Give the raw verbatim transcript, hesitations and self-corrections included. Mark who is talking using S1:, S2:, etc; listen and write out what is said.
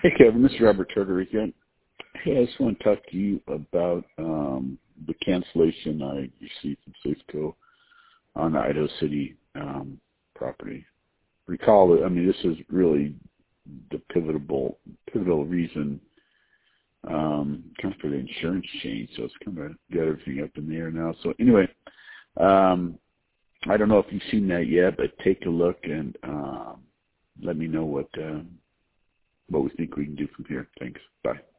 S1: Hey, Kevin, this is Robert Turtorica. Hey, I just want to talk to you about um, the cancellation I received from Safeco on the Idaho City um, property. Recall that, I mean, this is really the pivotal, pivotal reason um, kind of for the insurance change, so it's kind of got everything up in the air now. So anyway, um, I don't know if you've seen that yet, but take a look and um, let me know what uh, what we think we can do from here. Thanks. Bye.